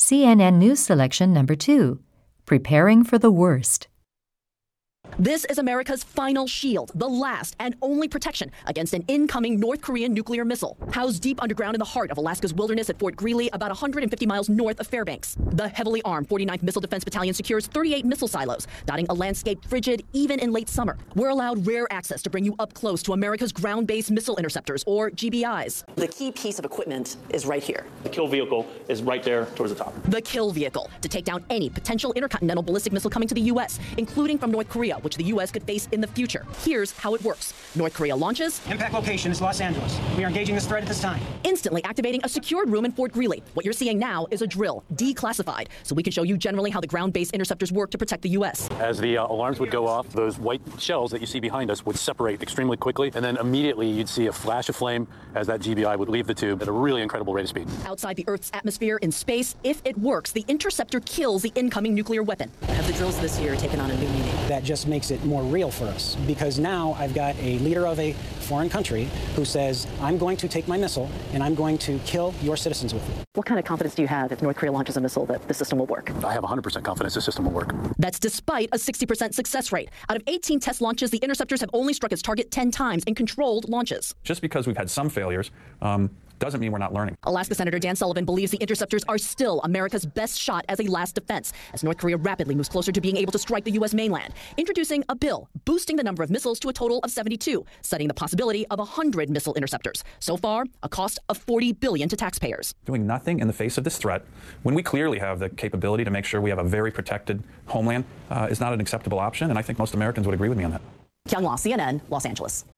CNN News Selection Number 2, Preparing for the Worst. This is America's final shield, the last and only protection against an incoming North Korean nuclear missile. Housed deep underground in the heart of Alaska's wilderness at Fort Greely, about 150 miles north of Fairbanks. The heavily armed 49th Missile Defense Battalion secures 38 missile silos, dotting a landscape frigid even in late summer. We're allowed rare access to bring you up close to America's ground-based missile interceptors, or GBIs. The key piece of equipment is right here. The kill vehicle is right there towards the top. The kill vehicle, to take down any potential intercontinental ballistic missile coming to the U.S., including from North Korea, which the U.S. could face in the future. Here's how it works. North Korea launches. Impact location is Los Angeles. We are engaging this threat at this time. Instantly activating a secured room in Fort Greely. What you're seeing now is a drill, declassified, so we can show you generally how the ground-based interceptors work to protect the U.S. As the alarms would go off, those white shells that you see behind us would separate extremely quickly, and then immediately you'd see a flash of flame as that GBI would leave the tube at a really incredible rate of speed. Outside the Earth's atmosphere in space, if it works, the interceptor kills the incoming nuclear weapon. Have the drills this year taken on a new meaning? That just makes it more real for us, because now I've got a leader of a foreign country who says, I'm going to take my missile and I'm going to kill your citizens with it. What kind of confidence do you have if North Korea launches a missile that the system will work? I have 100% confidence the system will work. That's despite a 60% success rate. Out of 18 test launches, the interceptors have only struck its target 10 times in controlled launches. Just because we've had some failures doesn't mean we're not learning. Alaska Senator Dan Sullivan believes the interceptors are still America's best shot as a last defense, as North Korea rapidly moves closer to being able to strike the U.S. mainland, introducing a bill boosting the number of missiles to a total of 72, setting the possibility of 100 missile interceptors. So far, a cost of $40 billion to taxpayers. Doing nothing in the face of this threat, when we clearly have the capability to make sure we have a very protected homeland, is not an acceptable option, and I think most Americans would agree with me on that. Kyung Wha, CNN, Los Angeles.